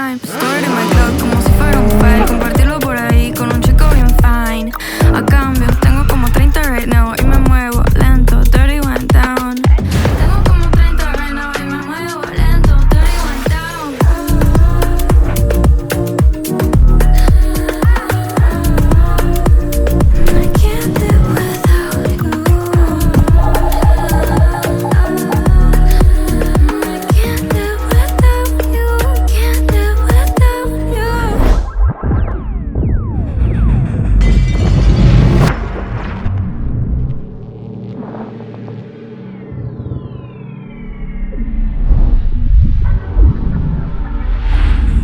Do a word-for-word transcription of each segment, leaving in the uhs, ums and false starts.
time. Stored in my cloud como si fuera un file. Compartirlo por ahí con un chico bien fine. A cambio, tengo como treinta right now y me muevo lento, dirty went down. Tengo como treinta right now y me muevo lento, dirty went down. I can't live without you. I can't live without you. Can't live without you.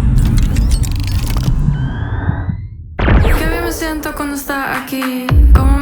Qué bien me siento cuando está aquí. Como